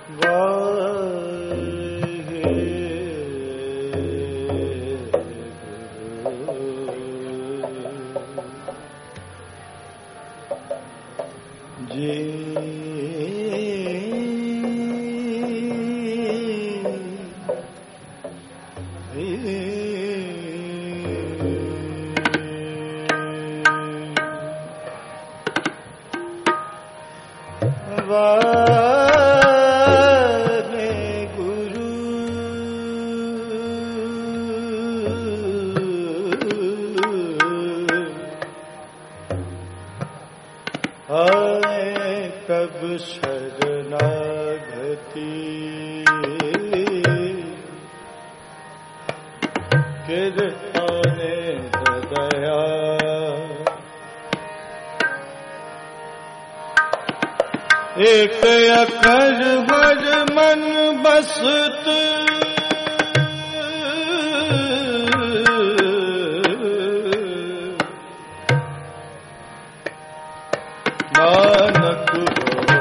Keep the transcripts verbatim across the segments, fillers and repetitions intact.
एक अखर भर मन बसत नानक हो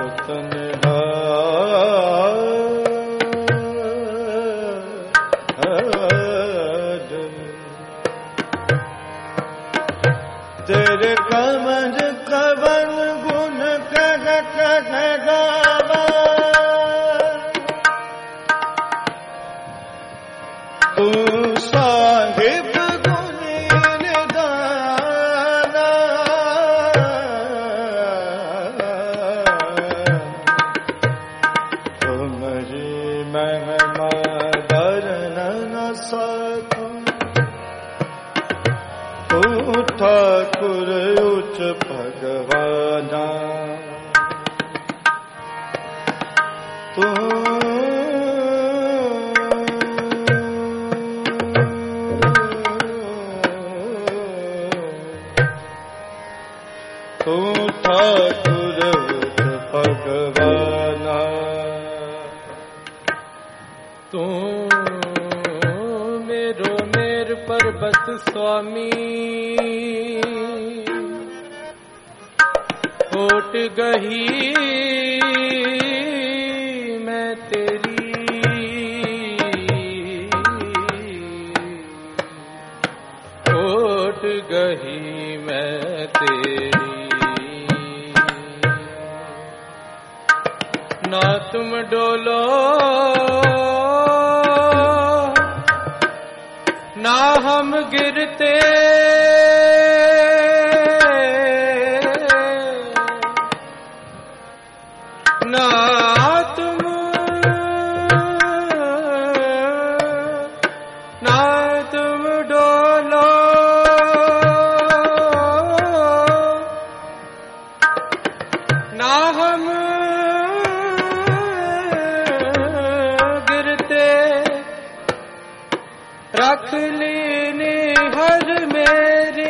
तन्हार तेरे कमर कवन गुण कह कह गावा तू साहिब गुणी निदाना तुम्हारी महिमा वर्णन न सकूं तू ठाकुर उच्च भगवाना तू तू ठाकुर उच्च भगवाना तू मेरो मेर पर्वत स्वामी होट गही मैं तेरी होट गही मैं तेरी ना तुम डोलो ना हम गिरते ना तुम ना तुम डोलो ना हम गिरते रख लीनी हर मेरी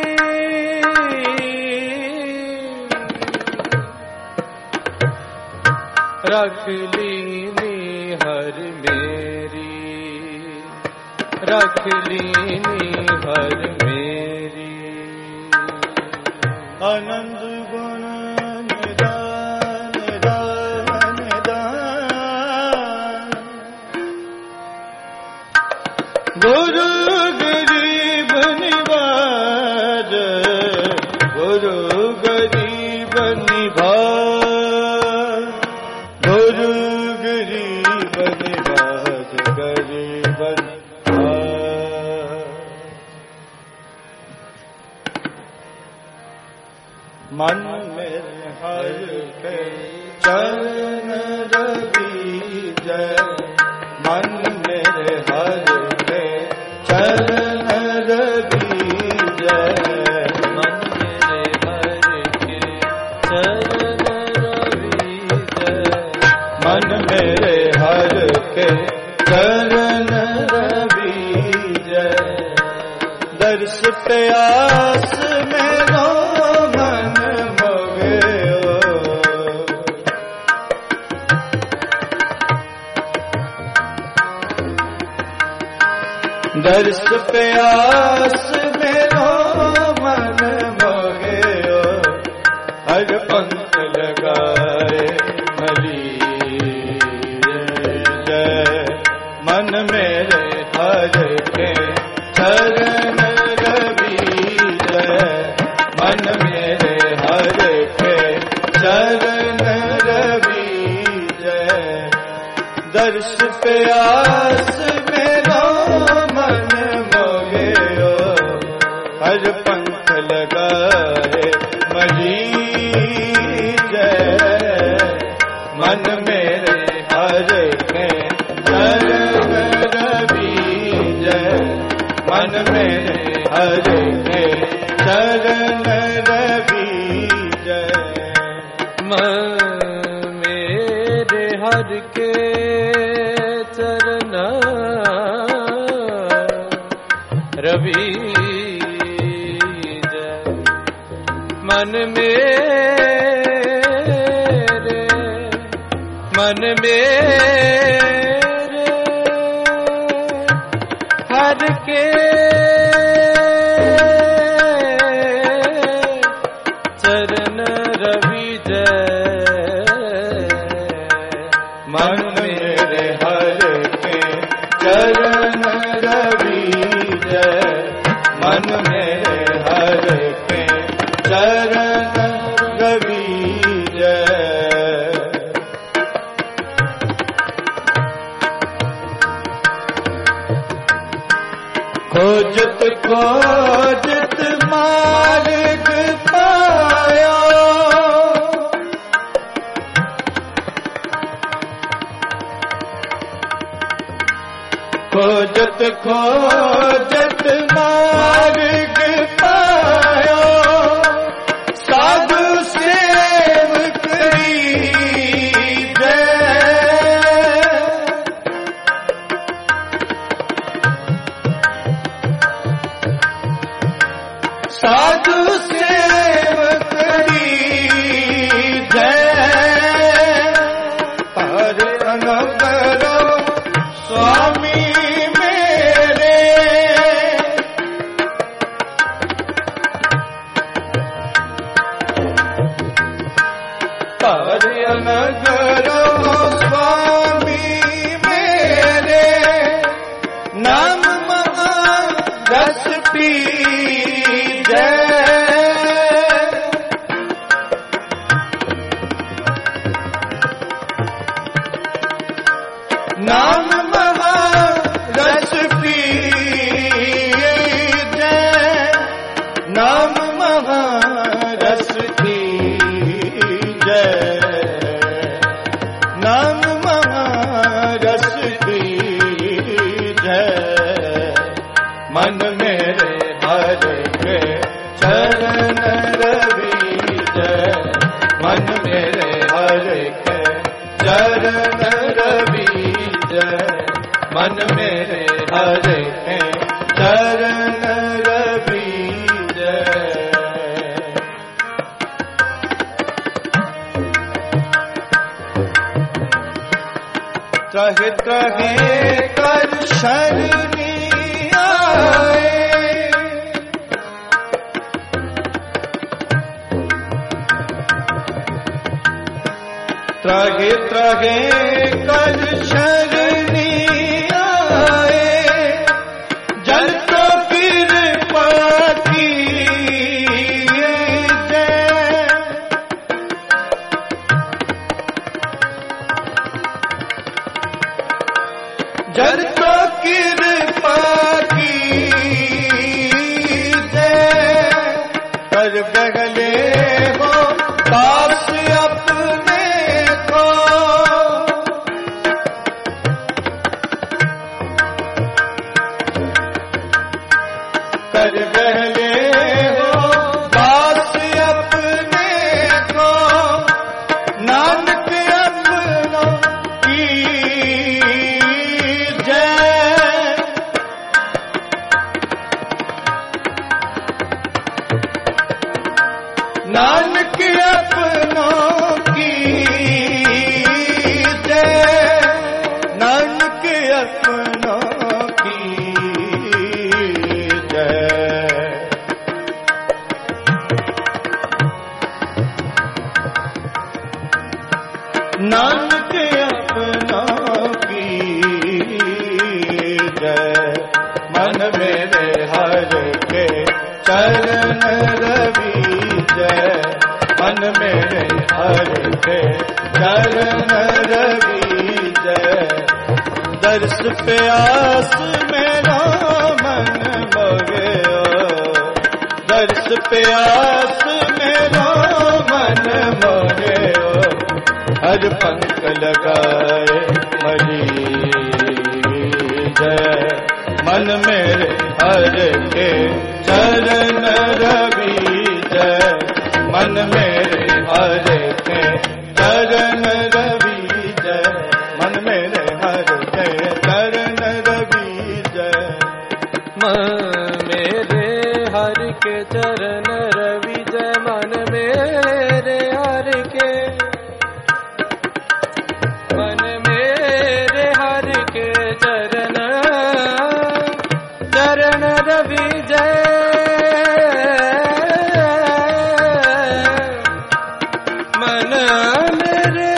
रख लीनी हर मेरी रख लीनी हर मेरी आनंद गुण निदान निदान निदान गुरु गरीब निवाज गुरु गरीब निवाज गुरु गरीब निवाज गरीब निवाज मन में हर के चरण रवि जय मन मेरे हर के चरण रवि जय मन मेरे हर के चरण रवि जय मन मेरे हर के चरण रवि जय दर्श प्यास मेरो मन मोगयो दर्श प्यास मेरो मन मोगयो हर पंख लगाए मली तरस प्यास मेरो मन मोहियो हर पंख लगाए मरी जय मन मेरे हर के चरण रवि जय मन मेरे हर के चरण रवि जय मन मेरे हर के चरण रवि जय मन मेरे मन मेरे हर के चरण रवि जय मन मेरे हर के चरण रवि जय मन मेरे हर के चरण रवि जय खोजत खोजत मार्ग पाया खोजत खोजत मार्ग पाया साधु सेवक जय साधु सेवक जय हर अनबरो स्वामी मेरे हर अनबरो स्वामी मेरे नाम महारस पी नाम महारस पी जय नाम महारस पी जय नाम महारस पी जय मन मेरे हर के चरण रवि जय मन मेरे हर के चरण रवि जय मन मेरे हर के चरण रवि जय त्रहे त्रहे कर शरणी आए त्रहे त्रहे कर शरणी आए जल तो कृपा की जय जल तो कृपा की जय कर बगले हो पास अपने कर बहले हो पास अपने को नानक अपनों की जय नानक अपनों की जय नानक अपनों की नानक अपनों की जय मन मेरे हर के चरण रवि जय मन मेरे हर के चरण रवि जय दर्श प्यास मेरा मन मोगयो, दर्श प्यास मेरा मन मोगयो, हर पंख लगाए मरीज, मन मेरे हर के चरण रवीज, मन मेरे हर के चरण रवीज, मन मेरे हर के चरण रवीज, मन मेरे हर के चरण रवीज, मन मेरे हर के, मन मेरे हर के चरण चरण रवीज, मन मेरे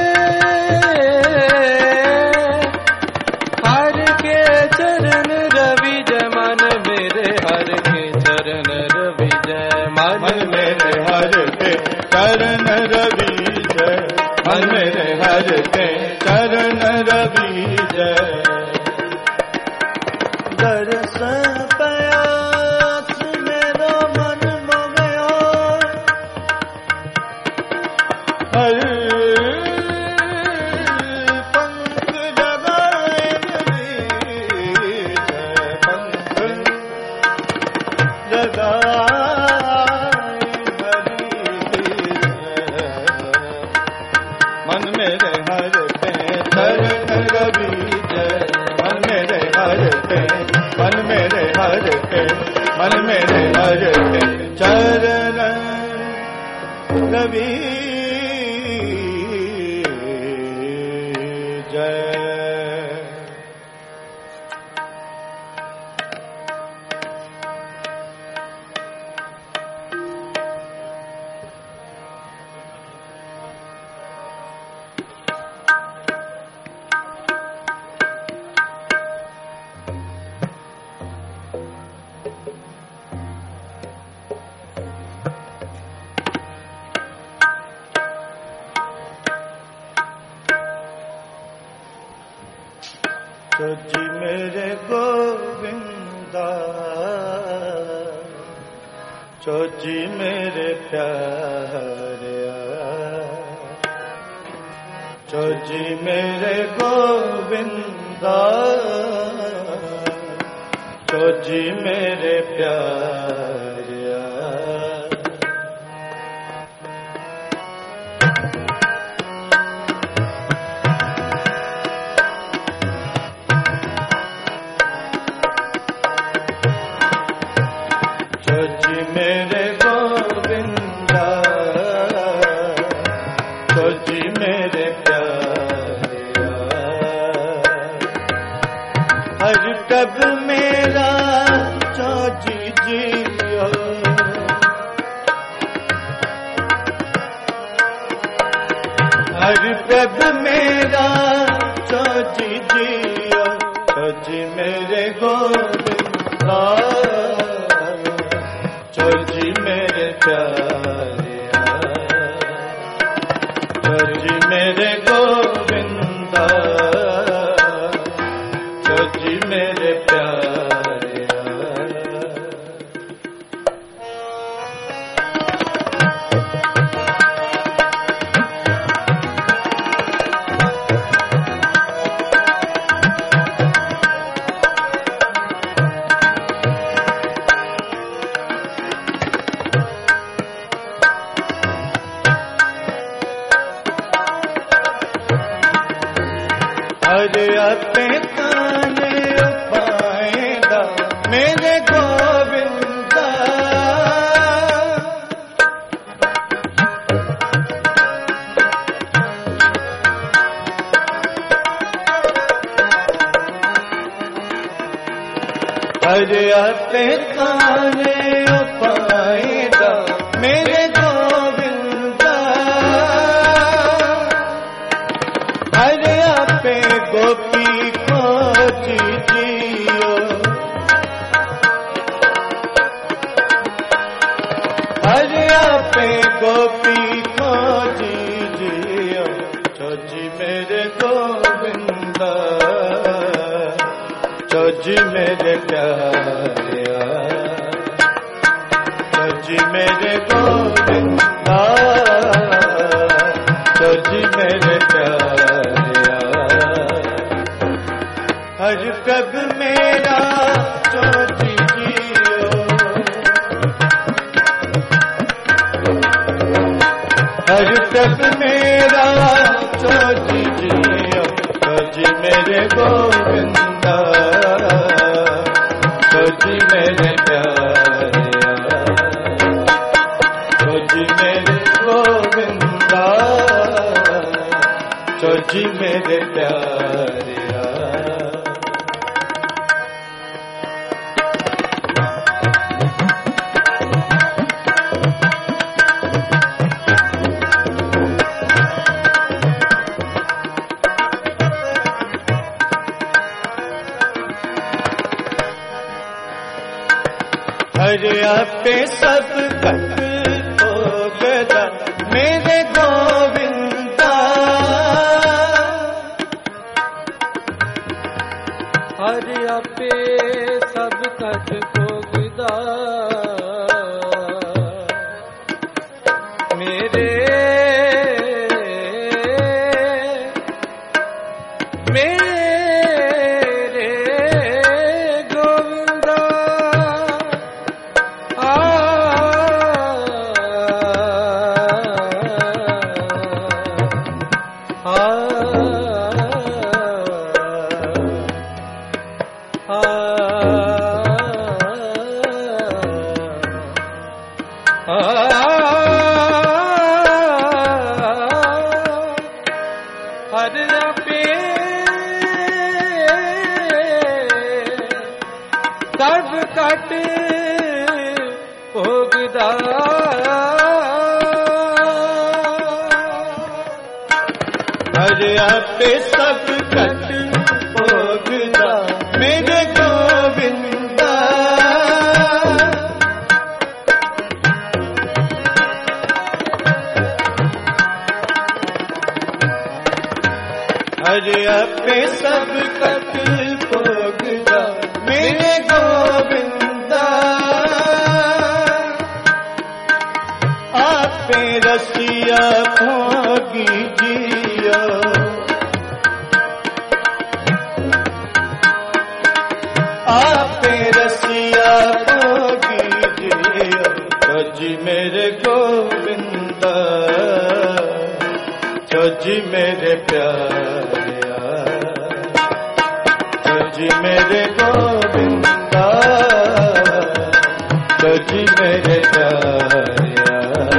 हर के चरण रवीज, मन मेरे हर के चरण रवीज, मन मेरे हर के चरण रवीज, मन मेरे हर के चरण रवीज, दर्श प्यास मेरा मन मोगयो, हर पंख लगाए मरीज, पंख लगाए मरीज, मन मेरे हर के चरण रवीज, मन मेरे हर के, मन मेरे हर के, मन मेरे हर के चरण रवीज। तो जी मेरे गोविंदा, तो जी मेरे प्यारिया, तो जी मेरे गोविंदा, तो जी मेरे प्यारिया, मेरे गोविंदा, तो जी मेरे प्यारिया, हर कब मेरा तो जी जियो, हर कब मेरा तो जी जियो, तो जी मेरे गोविंदा, तो जी मेरे प्यारिया, तो जी मेरे गोविंदा, तो जी मेरे प्यारिया, हर अपने काने पाएगा मेरे गोविंदा, हर अपने काने पाएगा मेरे गोविंदा, हर आपे गोपी खोज जियो, हर आपे गोपी खोज जियो, तो जी मेरे गोविंदा, जी मेरे प्यारिया, जी मेरे गोविंदा, जी मेरे प्यारिया। हर कब मेरा जी जियो, हर कब मेरा जी जियो, जी मेरे गोविंदा, जी मेरे प्यारिया, जी मेरे गोविंदा, जी मेरे प्यारिया। हरे आपे सब कट हो गया मेरे गोविंदा, हरे आपे सब कट हो गया मेरे मेरे सब कट भोगदा, हरे आपे सब कट भोगदा मेरे गोविंदा, हरे आपे सब कट भोगदा मेरे गोविंदा, आपे रसिया भोगी जियो, आपे रसिया भोगी जियो, जी मेरे गोविंदा, जी मेरे प्यारिया, जी मेरे गोविंदा, जी मेरे प्यारिया।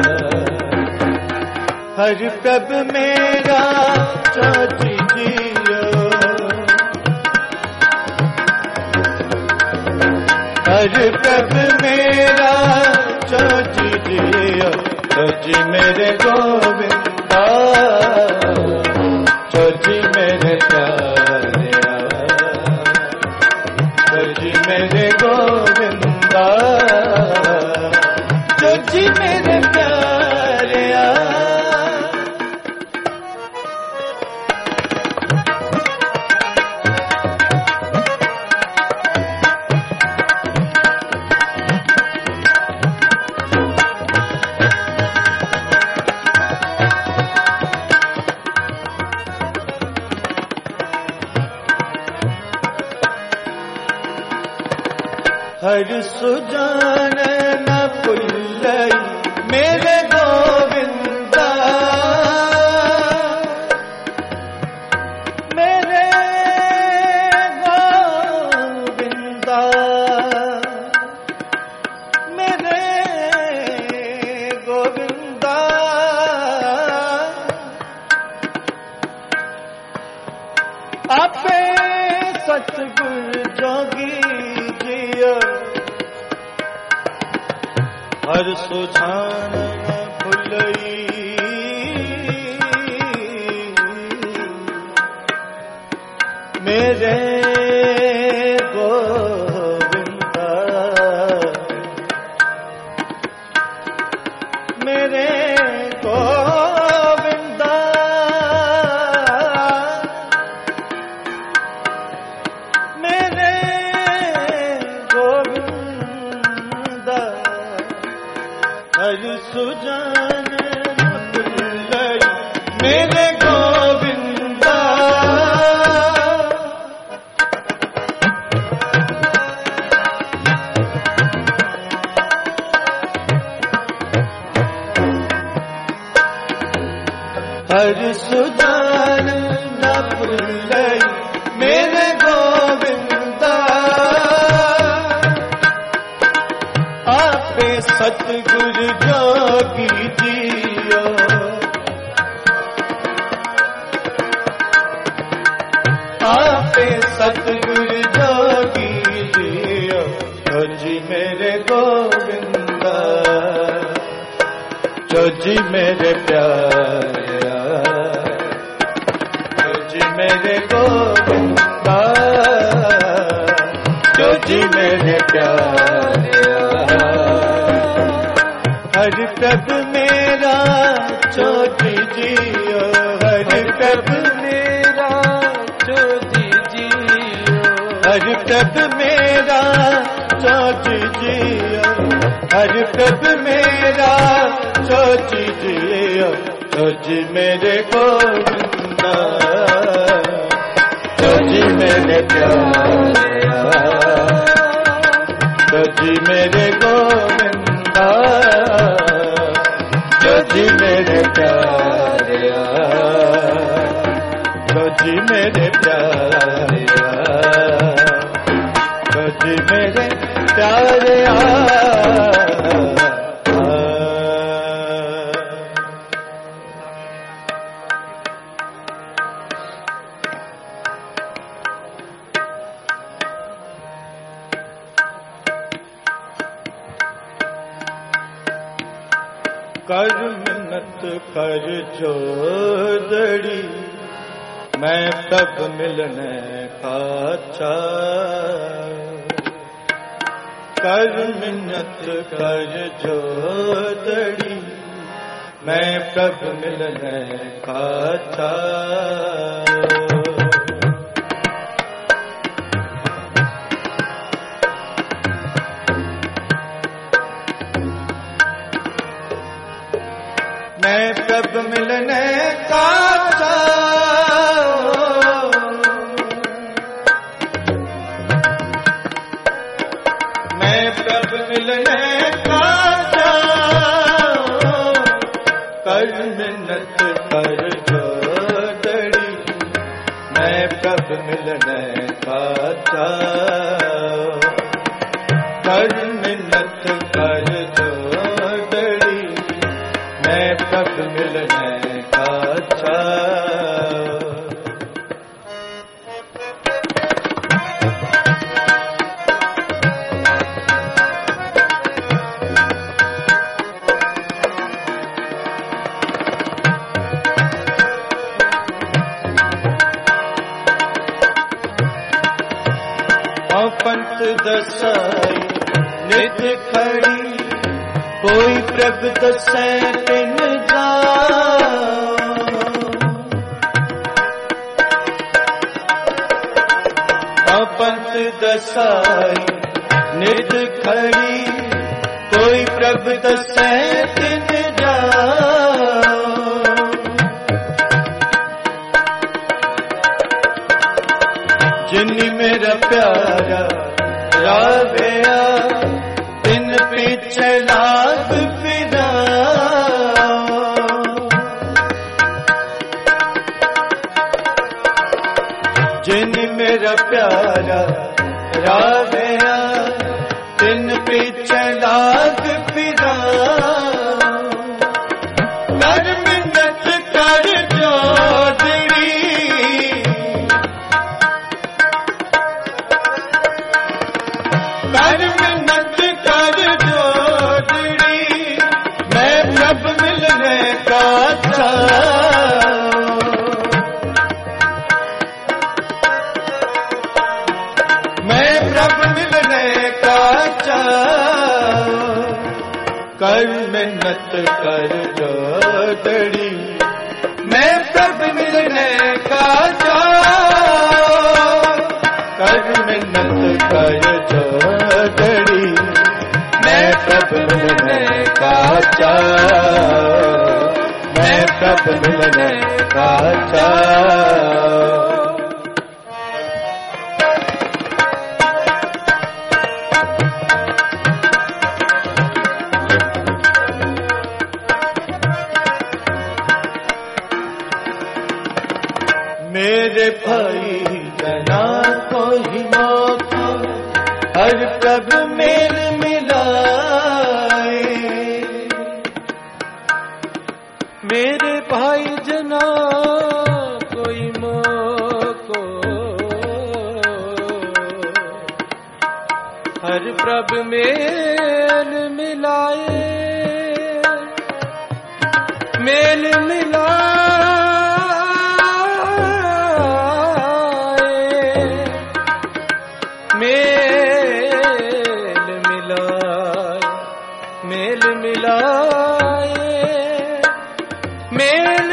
हर कब मेरा जी जियो, हर कब मेरा जी जियो, जी मेरे गोविंदा, जी मेरे प्यारिया, जी मेरे गोविंदा, जी मेरे प्यारिया। हर सुजान न भुलई मेरे गोविंदा, मेरे गोविंदा, मेरे गोविंदा, आपे सतगुर जोगी जियो, हर सुजान न भुलई मेरे गोविंदा, मेरे गोविंदा, मेरे सतगुरु जोगी जियो जो जी मेरे गोविंदा जो जी मेरे प्यारे जो जी मेरे गोविंदा जो जी मेरे प्यारे हर कब मेरा जोगी जियो हर कब मेरा जोगी जियो हर कब मेरा जोगी जियो हर कब मेरा जोगी जियो जोजी मेरे गोविंदा जोजी मेरे प्यारे जोजी मेरे गोविंदा जोजी मेरे प्यारे जोजी मेरे प्यारे जोजी मेरे प्यारे कर मिन्नत कर जोदड़ी मैं तब मिलने का चाह कर मिन्नत कर जोदड़ी मैं तब मिलने का चाह मैं कब मिलने का मैं कब मिलने का कर मिन्नत कर जोदड़ी मैं कब मिलने का कर मिन्नत कर जोदड़ी मैं कब मिलने का पंत दसाई नित खड़ी कोई प्रभ दसै तिन जाओ पंत दसाई नित खड़ी कोई प्रभ दसै तिन जाओ जिन्नी मेरा प्यारा रावेया तिन पीछे लाग फिरा जिन्नी मेरा प्यारा रावेया तिन पीछे लाग फिरा कर मिन्नत कर जोदड़ी कर मिन्नत कर जोदड़ी मैं प्रभ मिलने का मैं प्रभ मिलने का कर मिन्नत कर जोदड़ी मैं प्रभ मिलने का कर मिन्नत कर जोदड़ी मैं प्रभ मिलने का मैं प्रभ मिलने का मेरे भाई जना को ही मौका हर प्रभ मेल मिलाए मेरे भाई जना कोई मोको हर प्रभ मेल मिलाए, मेल मिलाए, मेल मिलाए, मेल मिलाए, मेल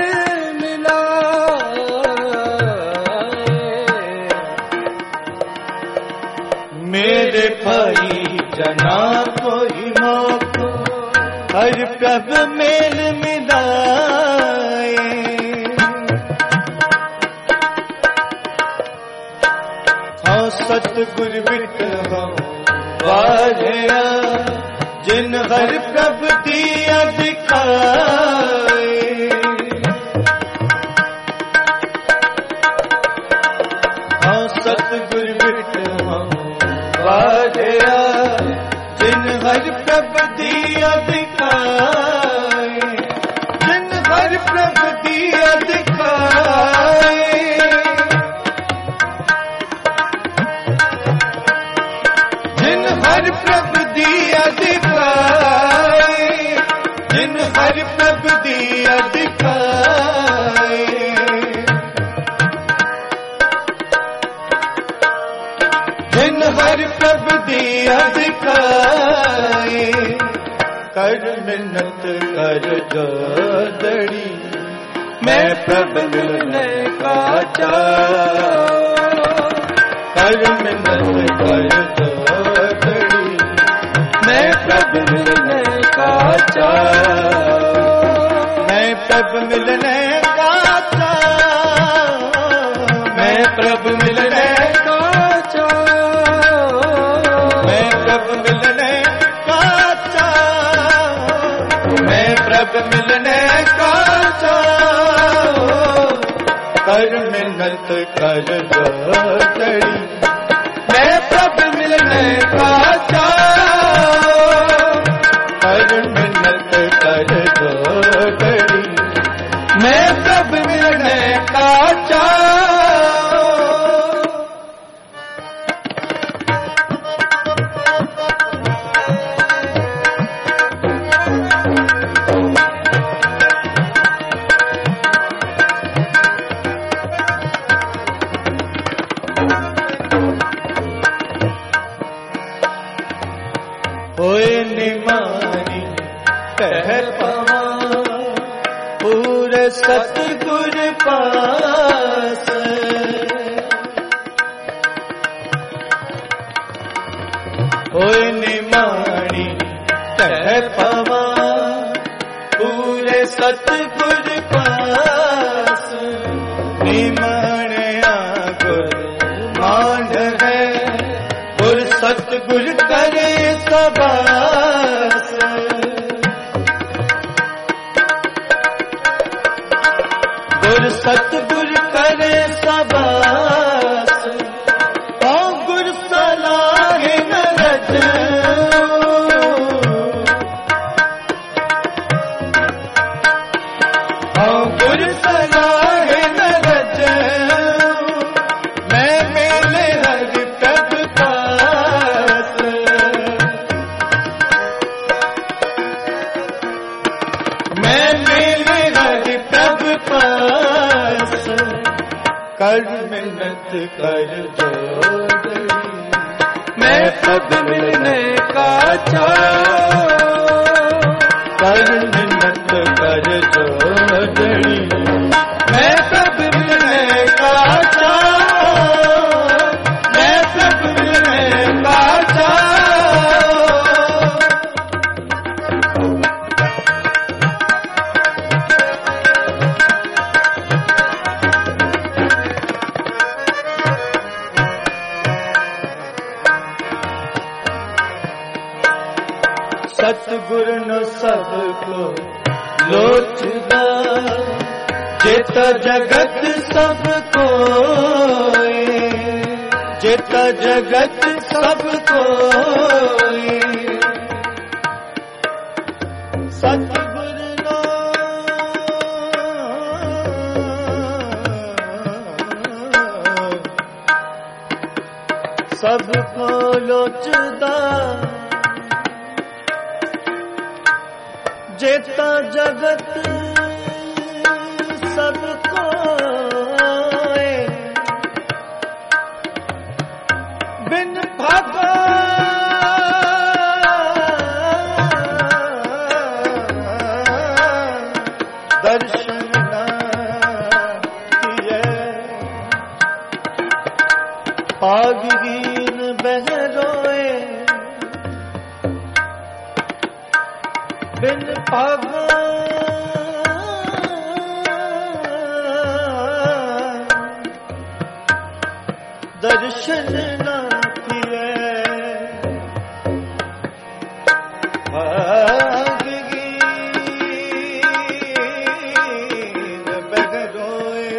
मेरे भाई जना कोई मौको हर प्रभ मेल मिलाए। हाँ सतगुर बिट हो वाजया जिन हर प्रभ दिया दिखाए। हाँ सतगुर बिट हो वाजया जिन हर प्रभ दिया दिखाए, जिन हर प्रभ दिया दिखाए। जिन हर प्रभ दिया दिखाए, जिन हर प्रभ दिया दिखाए। जिन हर प्रभ दिया दिखाए, कर मिन्नत कर जोदड़ी मैं प्रभ मिलने का चाह। कर मिन्नत कर जोदड़ी मैं प्रभ मिलने का चाह। मैं प्रभ मिलने का चाह, मैं प्रभ मिलने का मैं प्रभ मिलने का चाह, मैं प्रभ मिलने का चाह। कर मिन्नत कर जोदड़ी मैं प्रभ मिलने का चाह। कर मिन्नत कर जोदड़ी मैं प्रभ मिलने का चाह। होए निमानी कह पावा पूरे सतगुर पास। होए निमानी कह पावा पूरे सतगुर पास। निमाणया गुर मांड है गुर सतगुर करे सबास। गुर सतगुर करे सबास। हाँ गुर सलाह न रज, हाँ गुर सलाह न रज। मैं मेले हर प्रभ पास। मैं मेले हर प्रभ पास। कर मिन्नत कर जोदड़ी मैं प्रभ मिलने का चाह। कर मिन्नत कर जोदड़ी मैं प्रभ मिलने का चाह। मैं प्रभ मिलने का चाह। सतगुर न सबको लोचदा जेता जगत सबको। जेता जगत सबको सतगुर न सबको लोचदा जेता जगत सबको बिन भागा दर्शन ना किए पागीन बहरोए बिन भागा दर्शन ना किए भागीन बहरोए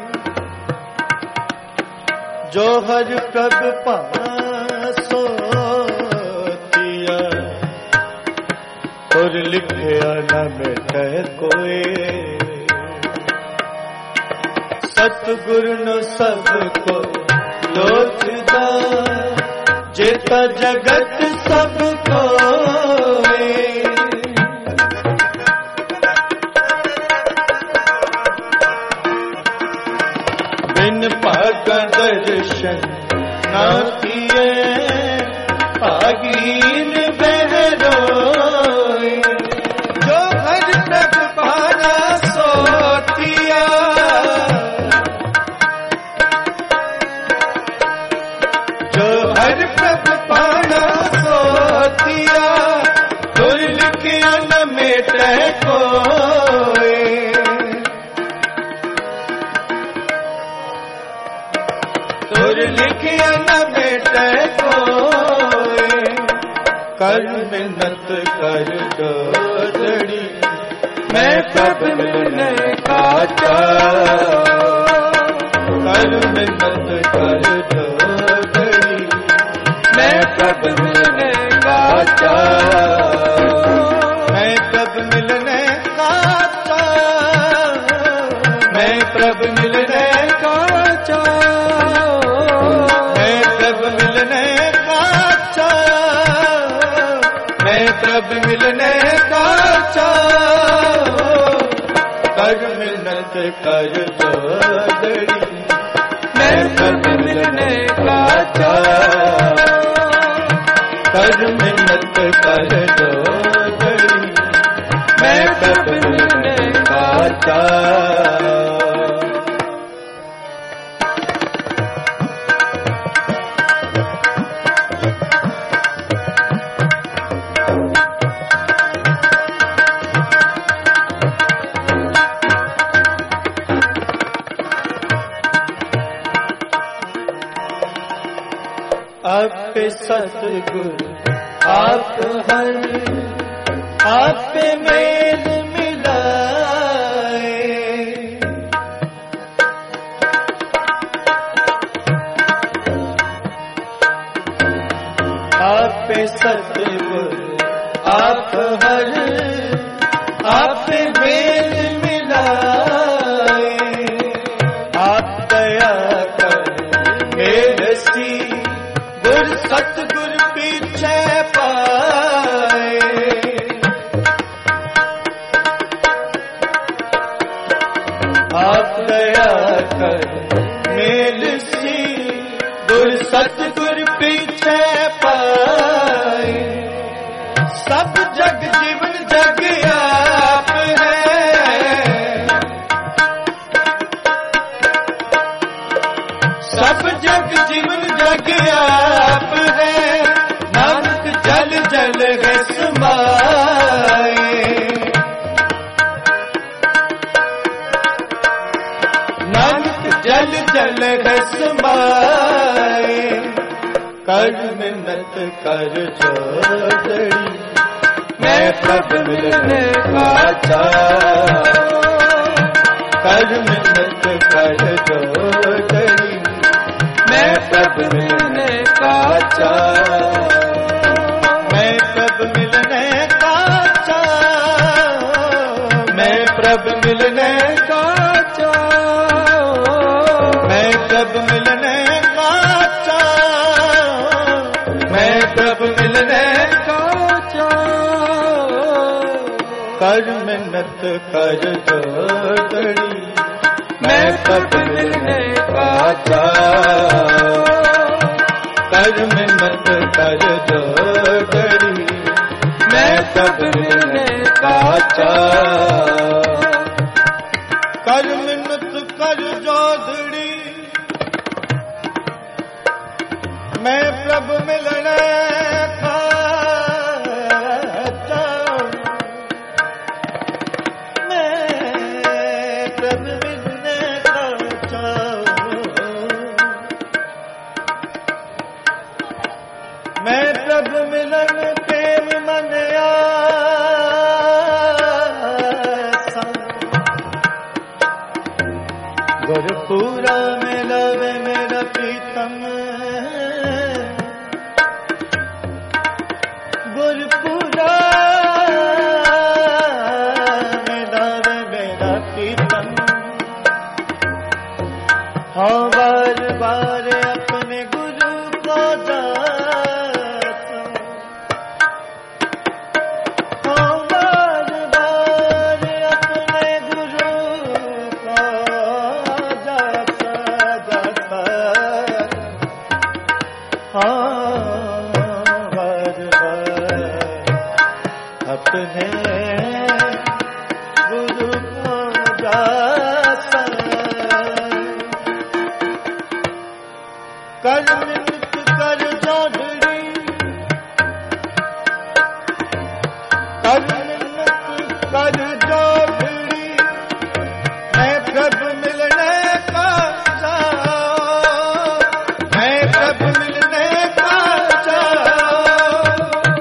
जो हर प्रभ पासो और लिखया न मिटे कोई सतगुरु नो सबको लोचदा जेता जगत सबको बिन पाग दर्शन ना किए पागीन बहरो लिखिया न बेटे कोई कर मिन्नत कर जोदड़ी मैं कब मिलने का कर मिन्नत कर जोदड़ी मैं कब मिलने का मैं कब मिलने का मैं कब मिलने का प्रभ मिलने का चाह कर मिन्नत कर जोदड़ी मैं प्रभ मिलने का चाह कर मिन्नत कर जोदड़ी मैं प्रभ मिलने का चाह आप सतगुरु आप हर आप मेल मिलाए आप सतगुरु आप हर आप मेल मिलाए आप दया कर मेरे सी सतगुर पीछे पाए आप दया कर मेल सी गुर सतगुर पीछे पाए सब जग जीवन जग आप है सब जग जीवन जग आप है नानक जल जल है समाए नानक जल जल है समाए कर मिन्नत कर जोदड़ी मैं प्रभ मिलने का चाह कर मिन्नत कर जोदड़ी मैं प्रभ मिलने का चाह मैं प्रभ मिलने का चाह मैं प्रभ मिलने का चाह मैं प्रभ मिलने का चाह कर मिन्नत कर जोदड़ी, मैं प्रभु मिलने का चाहूं। कर मिन्नत कर जोदड़ी, मैं प्रभु मिलने का चाहूं। कर मिन्नत कर जोदड़ी, मैं प्रभु मिलने का चाहूं। मैं प्रभु मिलने का चाहूं। मैं प्रभु मिलन के मन आसा, गुरपुरा में लवे मेरा प्रीतम। गुरपुरा में लवे मेरा प्रीतम। हाँ बार बार अपने गुरु को जाता, हाँ बार बार अपने गुरु को जाता जाता। हाँ बार बार अपने गुरु को जाता। कर मिन्नत कर जोदड़ी, कर मिन्नत कर जोदड़ी, मैं प्रभु मिलने का चाहूं। मैं प्रभु मिलने का चाहूं।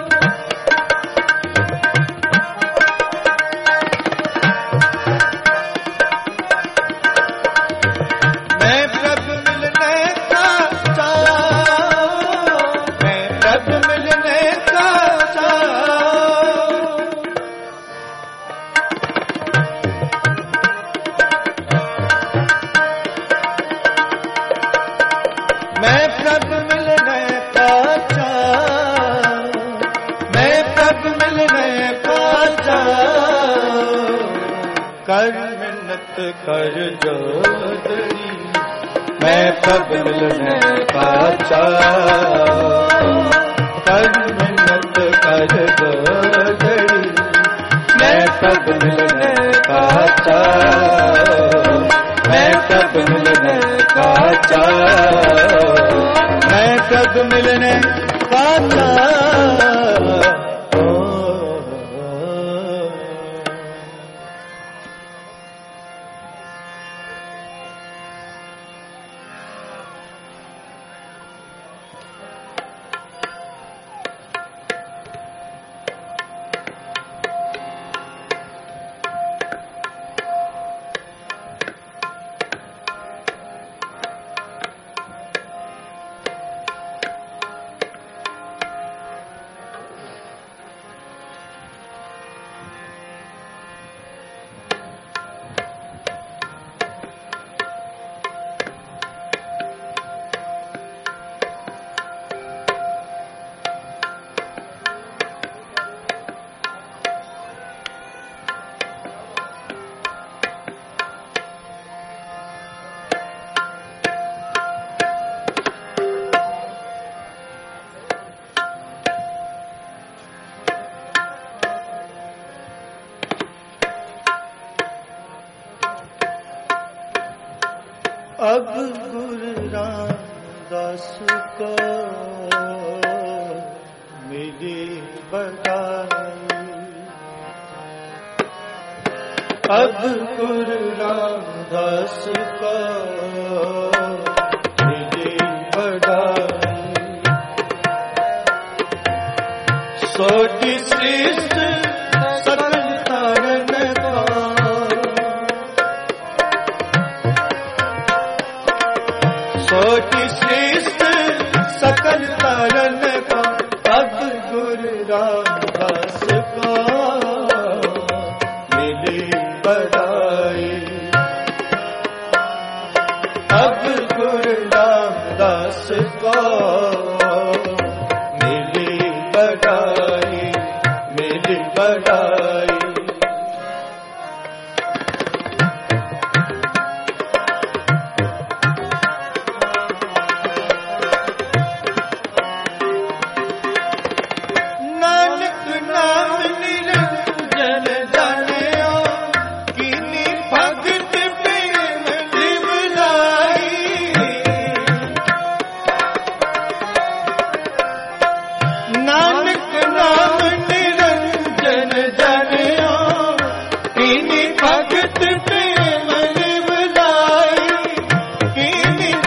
मैं प्रभु मिलने का चाहूं। मैं प्रभु मिलने का चाहूं। मैं प्रभु मिलने का चाहूं। मैं प्रभु मिलने का चाहूं। कर मिन्नत कर जोदड़ी, मैं प्रभु मिलने का चाहूं। कर मिन्नत कर जोदड़ी, मैं प्रभु मिलने का चाहूं। मैं प्रभु मिलने का चाहूं। मैं प्रभु मिलने का चाहूं। अब गुरु रामदास को मिली बधाई। अब गुरु रामदास को मिली बधाई। सोटी श्रेष्ठ सकल तारन का, सोटी श्रेष्ठ सकल तारन का। अब गुरु रामदास को मिली बधाई। अब गुरु रामदास को मिली बधाई, मिली बधाई।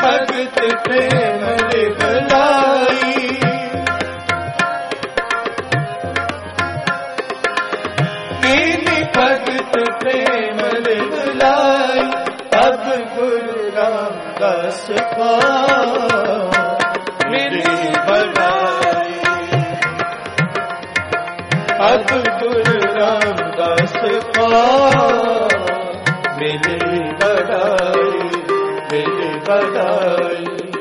भगत प्रेम लिखलाई, कीनी भगत प्रेम लिखलाई, अब गुरु रामदास का मिली बड़ाई, अब गुरु रामदास का मिली बड़ाई, मिली बड़ाई।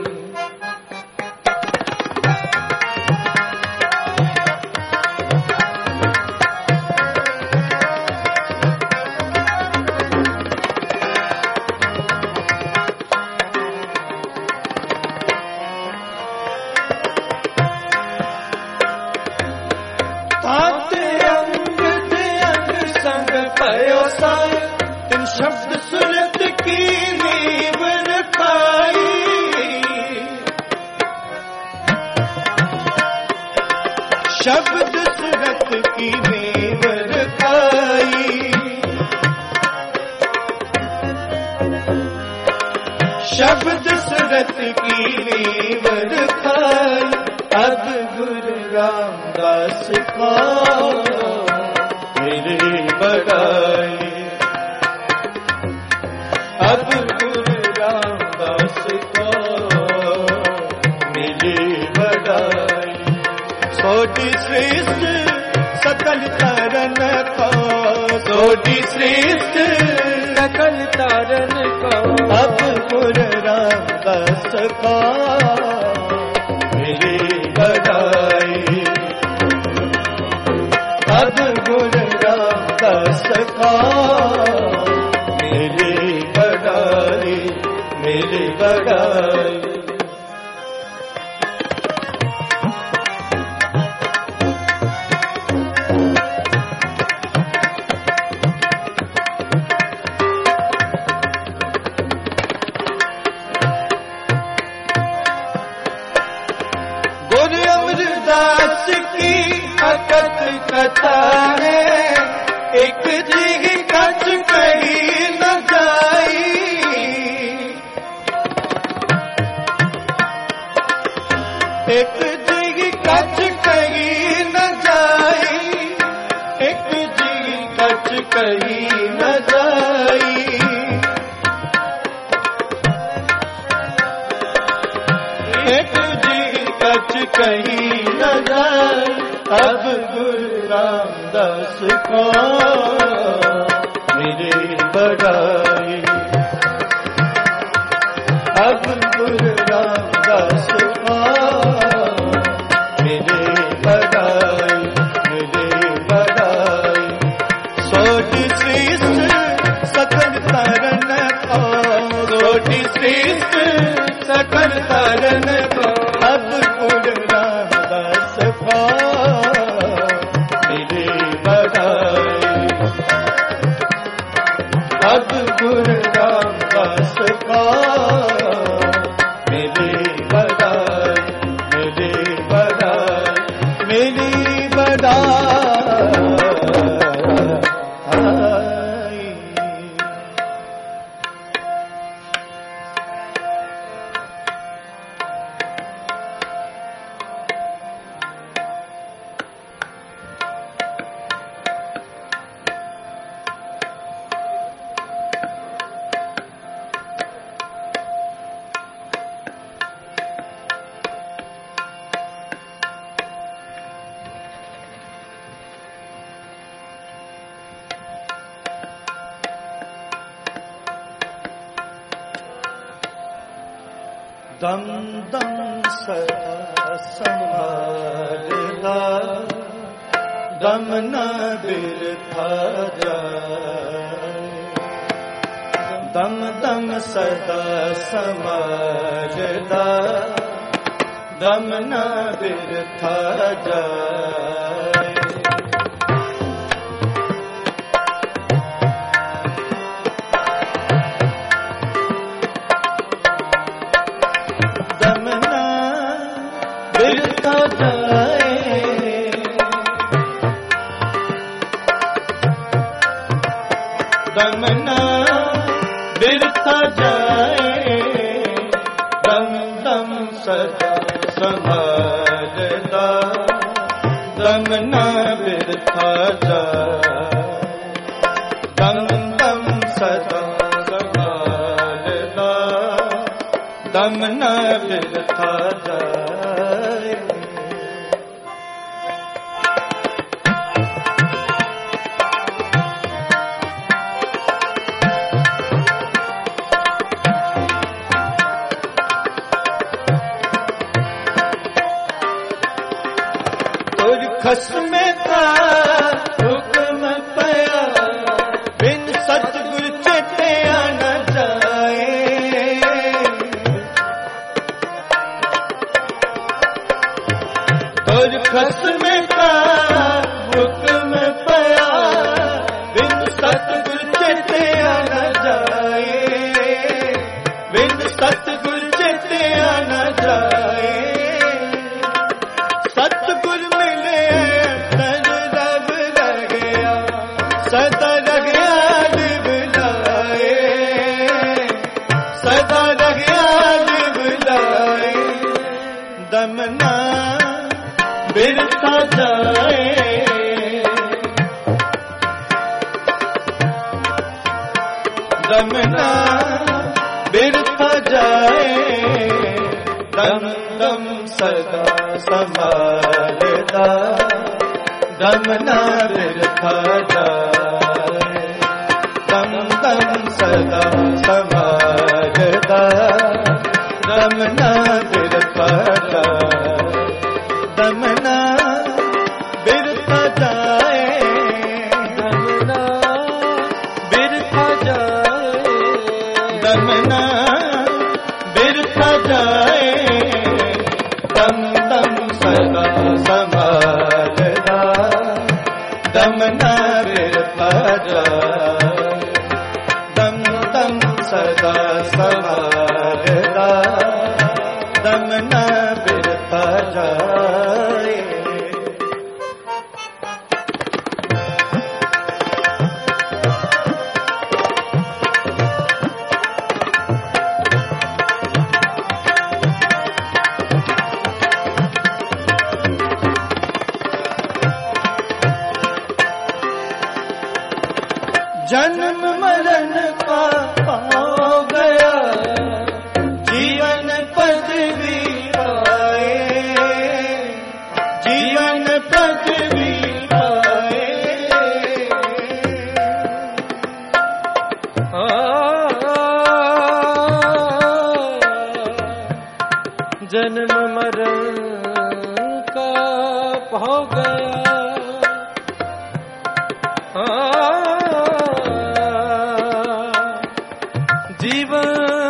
शब्द सुरत की नींव रखाई, शब्द सुरत की नींव रखाई, शब्द सुरत की नींव रखाई, अब गुरु रामदास का मेरी बड़ाई, अब गुरु रामदास को मिली बड़ाई। सोटी श्रेष्ठ सकल तारन को, सोटी श्रेष्ठ सकल तारन को, अब गुरु रामदास को मिली बड़ाई, अब गुरु रामदास को मिली बड़ाई, मिली बड़ाई। गुरु अमरदास की अकथ कथा है, एक जी कच कही न जाई, एक जी कच कही न जाई, एक जी कच कही न जाई, एक जी कच कही न जाई, अब गुरु रामदास को मिली बड़ाई, अब गुरु रामदास को मिली बड़ाई, मिली बड़ाई। सोटी श्रेष्ठ सकल तारन को, सोटी श्रेष्ठ सकल तारन को, अब गुरु रामदास को मिली बड़ाई, अब गुरु रामदास को मिली बड़ाई, मिली बड़ाई, मिली बड़ाई। दम दम सदा संभालदा, दम न बिरथा जाए, दम दम सदा संभालदा, दम न बिरथा जाए, दम न बिरथा जाए, दम दम सदा संभालता दम न बिरथा जाए दम दम सदा संभालता दम न बिरथा जाए खसमे का हुक्म पया बिन सतगुर चेतिया न जाए तुझ खसमे का हुक्म पया बिन सतगुर चेतिया न जाए बिन सतगुर चेतिया न जाए सतगुर मिले रब लगे सदा लगे बुलाए सदा लगे बुलाए दमना बिरथा जाए दमना बिरथा जाए दम दम सदा संभालता दम न बिरथा जाए दम दम सदा संभालता दम न बिरथा जाए दम न बिरथा जाए दम न बिरथा जाए दम न बिरथा जाए दम दम सदा संभालता दम न बिरथा जाए दम दम सदा संभालता दम न बिरथा जाए जन्म मरण का पाओ गया जीवन पदवी पाए जीवन पदवी पाए जन्म मरण का पाओ गया जीवन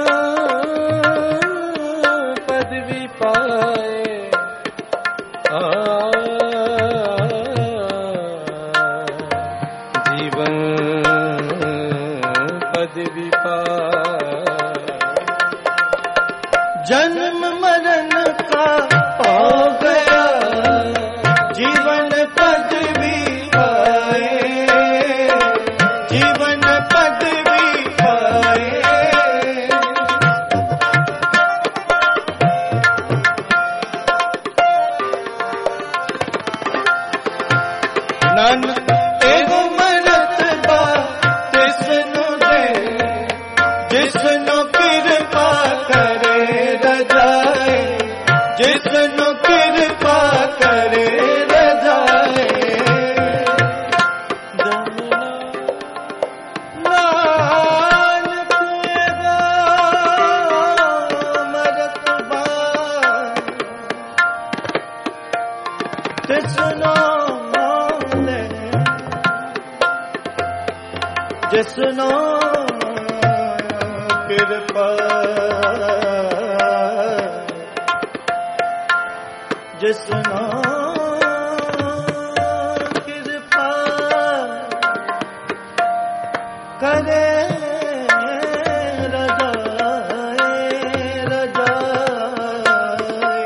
पदवी पाए जीवन पदवी पाए जन्म मरण का पाओ गया जीवन पदवी पाए जीवन पदवी पाए नानक एगो मरतबा तिसनु दे जिसनु कृपा करे रजाए जिसनु कृपा करे रजाए नानक एगो मरतबा तिसनु जिसनो कृपा जिसनो कृपा करे रजाए रजाए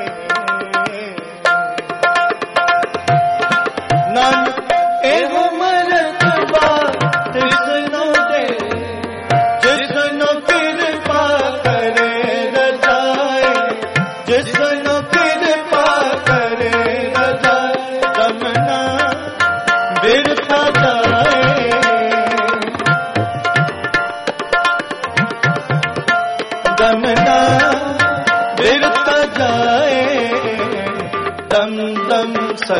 नानक एगो मरतबा तिसनो दे जिसनो कृपा करे रजाए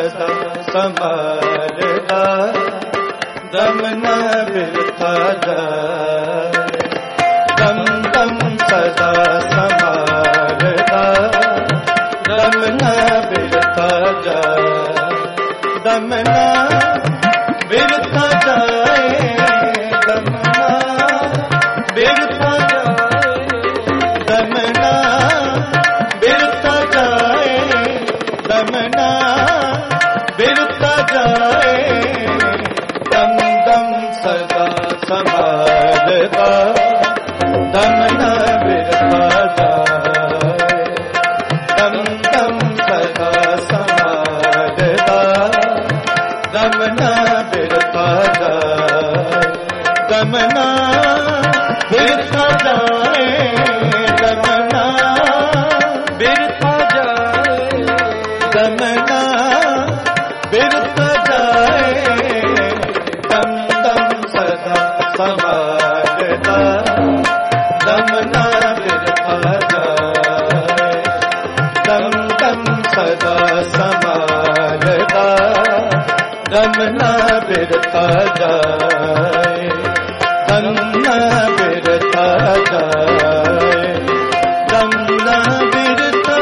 सदा संभालदा दम न बिरथा जाए दम दम सदा संभालदा दम न बिरथा जाए दम न बिरथा जाए दम न बिरथा जाए दम न बिरथा जाए दम न बिरथा जाए दम दम सदा संभालदा दम न बिरथा जाए दम दम सदा संभालदा दम न बिरथा जाए दम न बिरथा जाए दम न बिरथा जाए दम न बिरथा जाए दम दम सदा संभालदा दम न बिरथा जाए दम दम सदा संभालदा दम न बिरथा जाए दम न बिरथा जाए दम न बिरथा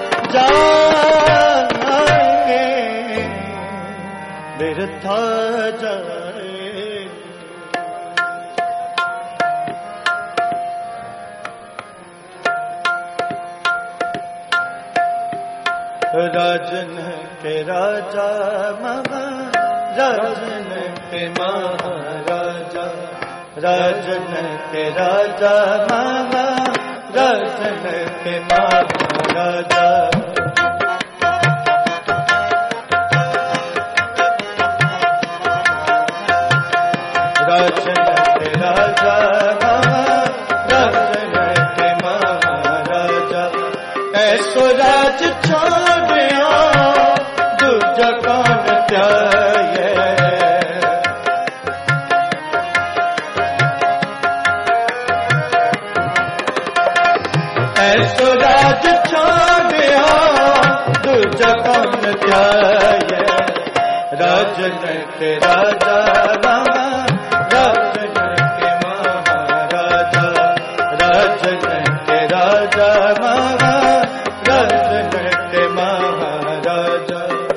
जाए बिरथा जाए। राजन के राजा महाराजन के महाराजा राजन के राजा महाराजन के महाराजा राजन के राजा महाराजन के महाराजा ऐसो राज छोड़िया दूजा कौन त्याये ऐसो राज छोड़िया दूजा कौन त्याये राजन के राजा राजन के महाराजा राजन के राजा महाराजन के महाराजा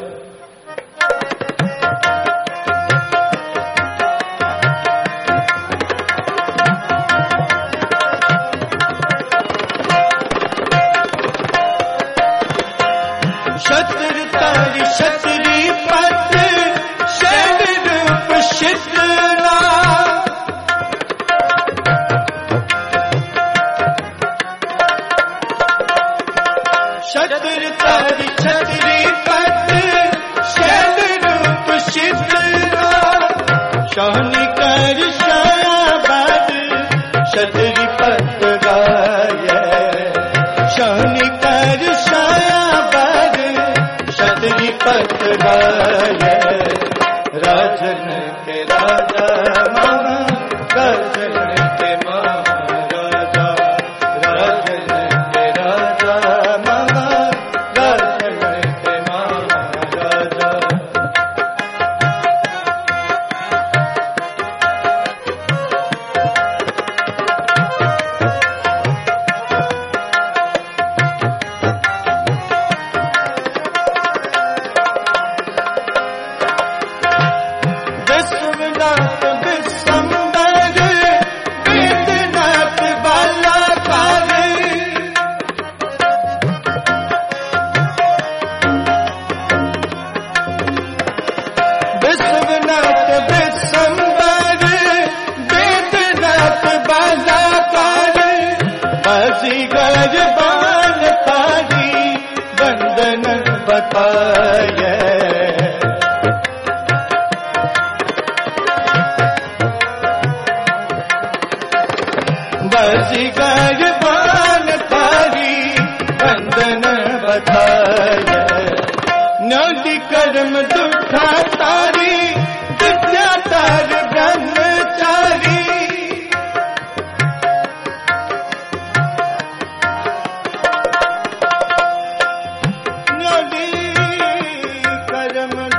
शत्रु तारी शत्री पत शैल रूप शितला शत्रु तारी छतरी पत शैल रूप शितला शानी कर शायाबाद शतरी पत गाये शानी कर शायाबाद शतरी पत गाये राजन के राजा महाराजन के महाराजा राजन के राजा महाराजन के महाराजा विश्वनाथ विश्वंबर वेदनाथ बालाकार विश्वनाथ विश्वंबर वेदनाथ बालाकार बाजीगर बाण तारी बंदन बताए बाजीगर बाण तारी बंदन बताए नौदी कर्म दुखा तारी विद्या तार ब्रह्मचारी नौदी कर्म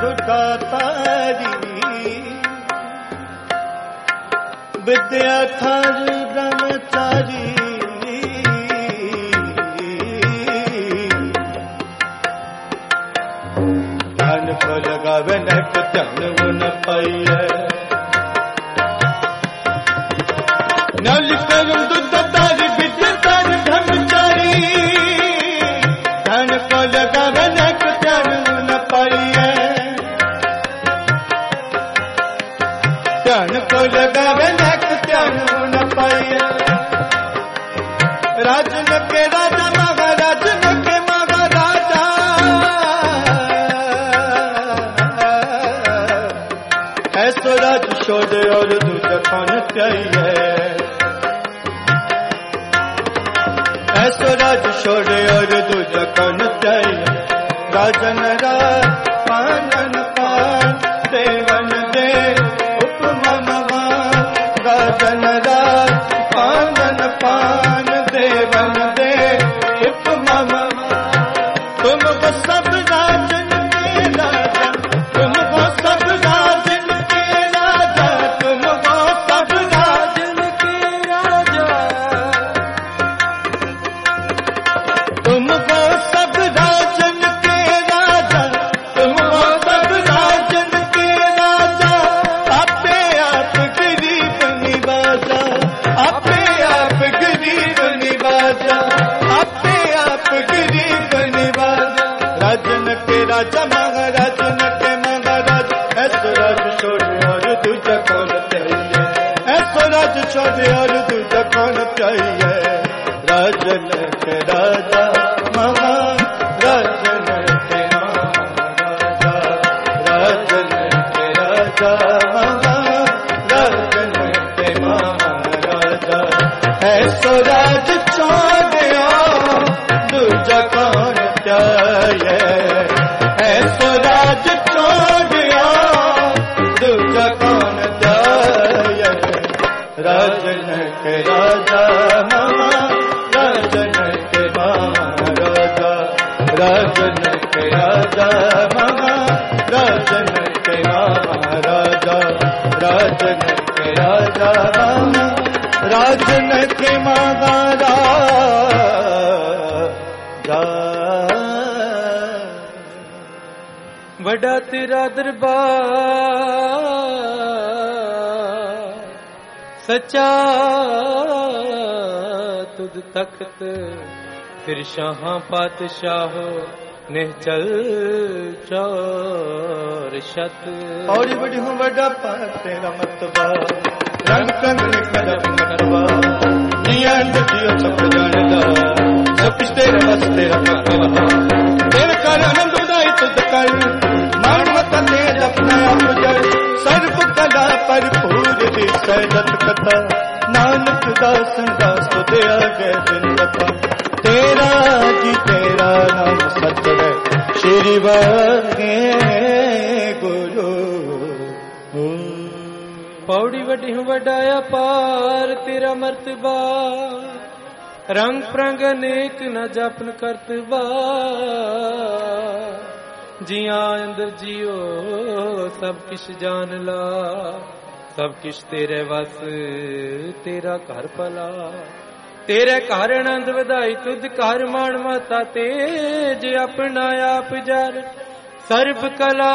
विद्या थार ब्रह्मचारी ध्यान को लगावे नक ध्यान वो न पाइए नल करम दुद्ध तारी विद्या तार ब्रह्मचारी ध्यान को लगावे नक ध्यान वो न पाइए ध्यान को लगावे नक ध्यान वो न पाइए राजन के राजा महाराज के महाराजा ऐसो राज छोड़ और दूजा कौन चाहिए ऐसो राज छोड़ और दूजा कौन चाहिए राजन राज पानन पान देवन दे उपमा महान राजन राज पानन पान देवन दे उपमा महान तुमको सब राजन के राजा तुमको सब राजन के राजा तुमको सब राजन के राजा तुमको सब राजन के राजा तुमको सब राजन के राजा आपे आप गरीब निवाजा आपे आप गरीब निवाजा आपे आप गरीब निवाजा राजन के राजा महाराजन के महाराज ऐसो राज छोड़े और दूजा कौन चाहिए ऐसो राज छोड़े और दूजा कौन चाहिए राजन के राजा महाराजन के महाराजा राजन के राजा महाराजन के महाराजा ऐसो राज छोड़े दूजा कौन चाहिए ऐसो राज छोड़े दूजा कौन चाहिए राजन के राजा महाराजन के महाराजा राजन के राजा महाराजन के महाराजा राजन के राजा राजन के महाराजा बड़ा तेरा दरबार सच्चा तुद तख्त फिर शाह पातशाह निहचल चौर शत और बड़ी हूँ बड़ा पार तेरा मतबा रंग रंग कदम मतबा नियंत जियो सब जानदा सब कुछ तेरा बस तेरा मतबा तेरे कर आनंद उदाई तुद कर मान मत तेज अपना आप जड़ सर्व कला पर पूर दी सैदत कथा नानक दास दास तो दे आगे दिन कथा तेरा जी तेरा नाम सत है श्री वागे गुरु पौड़ी वडी हूँ वडाया पार तेरा मर्तबा रंग प्रंग अनेक न जपन करतबा जिया अंदर जियो सब किश जान ला सब किश तेरे वस तेरा घर भला तेरे घर आनंद वधाई तुझ घर मान माता तेज अपना आप जार सर्व कला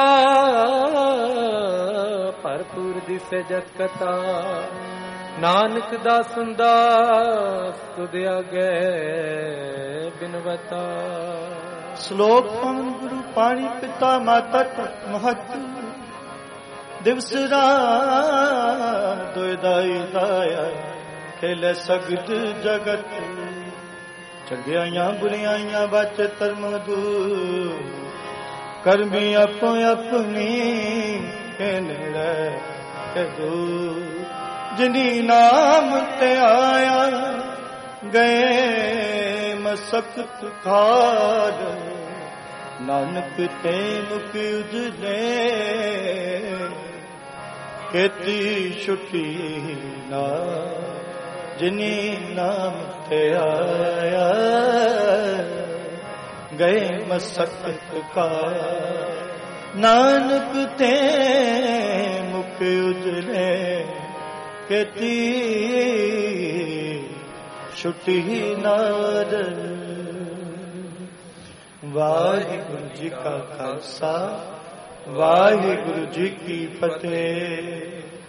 भरपूर दिसे जत कथा नानक दासन दास तुद आगे बिनवता श्लोक पवन गुरु पाणी पिता माता तत् महत दिवस रात दाई दाया खेले सगद जगत चंगियां बुरियां बच तरमदू कर्मी अपो अपनी कहने दू जिनी नाम ते आया गए मसकत खार नानक ते मुख उजले खेती छुट्टी ना जिनी नाम ते आया गए मसकत का नानक ते मुख उजले खेती छुट्टी नार। वाहिगुरु जी का खालसा वाहिगुरु जी की फतेह।